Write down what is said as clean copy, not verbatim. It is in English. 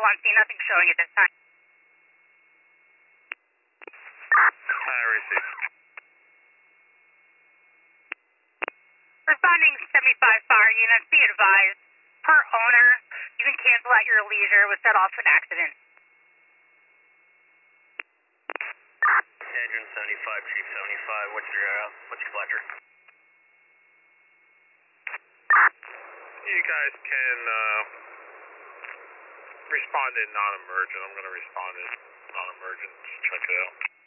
on scene, nothing showing at this time. Received. Responding 75 fire units, be advised, per owner, you can cancel at your leisure with set off an accident. Engine 75, Chief 75, what's your pleasure? You guys can respond in non-emergent. I'm going to respond in non-emergent. Just check it out.